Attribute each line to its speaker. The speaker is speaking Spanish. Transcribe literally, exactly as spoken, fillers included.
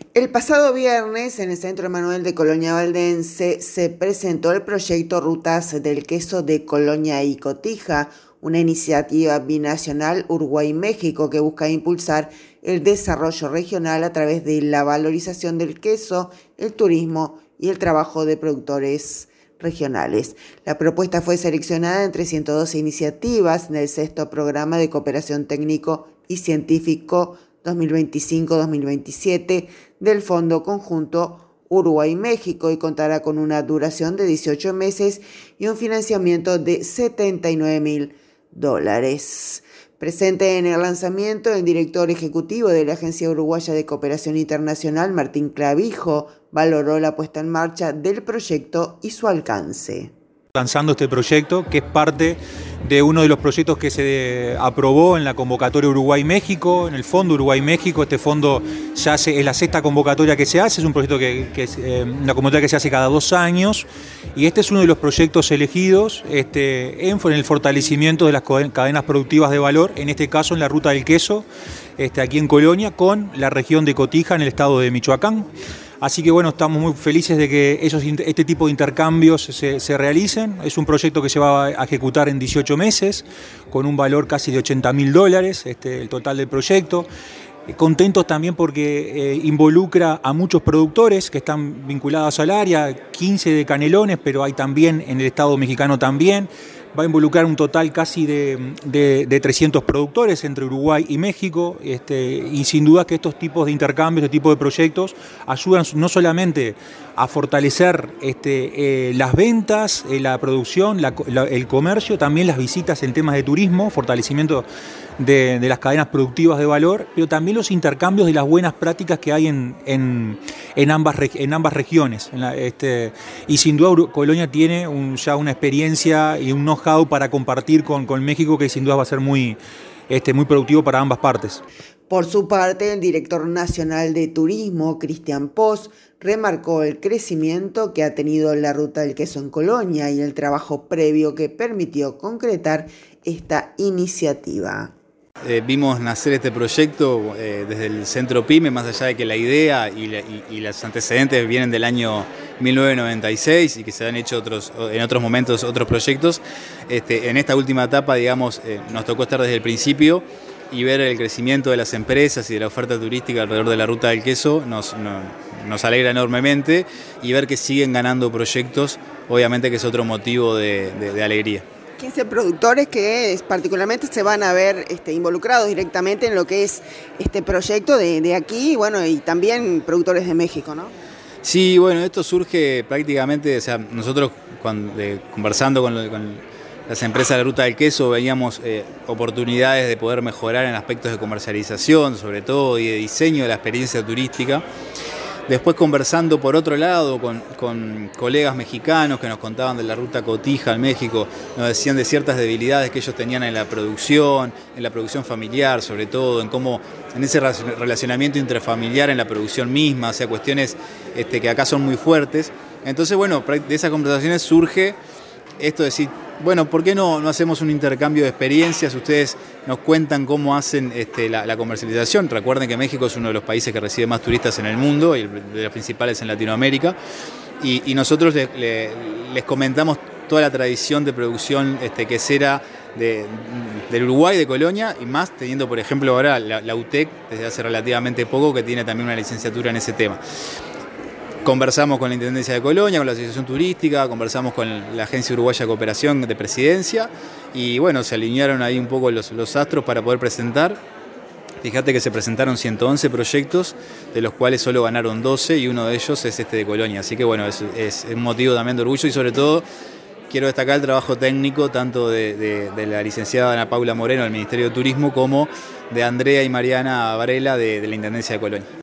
Speaker 1: El pasado viernes, en el Centro Emanuel de Colonia Valdense, se presentó el proyecto Rutas del Queso de Colonia y Cotija, una iniciativa binacional Uruguay-México que busca impulsar el desarrollo regional a través de la valorización del queso, el turismo y el trabajo de productores regionales. La propuesta fue seleccionada entre ciento doce iniciativas del sexto programa de cooperación técnico y científico dos mil veinticinco dos mil veintisiete del Fondo Conjunto Uruguay-México y contará con una duración de dieciocho meses y un financiamiento de setenta y nueve mil dólares. Presente en el lanzamiento, el director ejecutivo de la Agencia Uruguaya de Cooperación Internacional, Martín Clavijo, valoró la puesta en marcha del proyecto y su alcance.
Speaker 2: Lanzando este proyecto, que es parte de uno de los proyectos que se aprobó en la convocatoria Uruguay-México, en el Fondo Uruguay-México. Este fondo ya hace, es la sexta convocatoria que se hace, es un proyecto que, que es eh, una convocatoria que se hace cada dos años, y este es uno de los proyectos elegidos este, en, en el fortalecimiento de las cadenas productivas de valor, en este caso en la Ruta del Queso, este, aquí en Colonia, con la región de Cotija, en el estado de Michoacán. Así que bueno, estamos muy felices de que esos, este tipo de intercambios se, se realicen. Es un proyecto que se va a ejecutar en dieciocho meses, con un valor casi de ochenta mil dólares, este, el total del proyecto. Contentos también porque eh, involucra a muchos productores que están vinculados al área, quince de Canelones, pero hay también en el estado mexicano también. Va a involucrar un total casi de, de, de trescientos productores entre Uruguay y México, este, y sin duda que estos tipos de intercambios, este tipo de proyectos ayudan no solamente a fortalecer este, eh, las ventas, eh, la producción, la, la, el comercio, también las visitas en temas de turismo, fortalecimiento de, de las cadenas productivas de valor, pero también los intercambios de las buenas prácticas que hay en, en, en, ambas, en ambas regiones. En la, este, y sin duda Colonia tiene un, ya una experiencia y un know-how para compartir con, con México que sin duda va a ser muy, este, muy productivo para ambas partes.
Speaker 1: Por su parte, el director nacional de turismo, Cristian Poz, remarcó el crecimiento que ha tenido la Ruta del Queso en Colonia y el trabajo previo que permitió concretar esta iniciativa.
Speaker 3: Eh, vimos nacer este proyecto eh, desde el Centro PYME, más allá de que la idea y, la, y, y los antecedentes vienen del año mil novecientos noventa y seis y que se han hecho otros, en otros momentos otros proyectos. Este, en esta última etapa, digamos, eh, nos tocó estar desde el principio y ver el crecimiento de las empresas y de la oferta turística alrededor de la Ruta del Queso nos, nos, nos alegra enormemente, y ver que siguen ganando proyectos, obviamente que es otro motivo de, de, de alegría.
Speaker 1: quince productores que particularmente se van a ver este, involucrados directamente en lo que es este proyecto de, de aquí, bueno, y también productores de México, ¿no?
Speaker 3: Sí, bueno, esto surge prácticamente, o sea, nosotros cuando, eh, conversando con, lo, con las empresas de la Ruta del Queso veíamos eh, oportunidades de poder mejorar en aspectos de comercialización, sobre todo, y de diseño de la experiencia turística. Después, conversando por otro lado con, con colegas mexicanos que nos contaban de la Ruta Cotija en México, nos decían de ciertas debilidades que ellos tenían en la producción, en la producción familiar, sobre todo, en cómo, en ese relacionamiento intrafamiliar en la producción misma, o sea, cuestiones este, que acá son muy fuertes. Entonces, bueno, de esas conversaciones surge esto de decir, bueno, ¿por qué no, no hacemos un intercambio de experiencias? Ustedes nos cuentan cómo hacen este, la, la comercialización. Recuerden que México es uno de los países que recibe más turistas en el mundo y de los principales en Latinoamérica. Y, y nosotros le, le, les comentamos toda la tradición de producción este, quesera de, del Uruguay, de Colonia, y más teniendo, por ejemplo, ahora la, la U T E C desde hace relativamente poco, que tiene también una licenciatura en ese tema. Conversamos con la Intendencia de Colonia, con la Asociación Turística, conversamos con la Agencia Uruguaya de Cooperación de Presidencia, y bueno, se alinearon ahí un poco los, los astros para poder presentar. Fíjate que se presentaron ciento once proyectos, de los cuales solo ganaron doce, y uno de ellos es este de Colonia. Así que bueno, es, es un motivo también de orgullo, y sobre todo quiero destacar el trabajo técnico tanto de, de, de la licenciada Ana Paula Moreno del Ministerio de Turismo como de Andrea y Mariana Varela de, de la Intendencia de Colonia.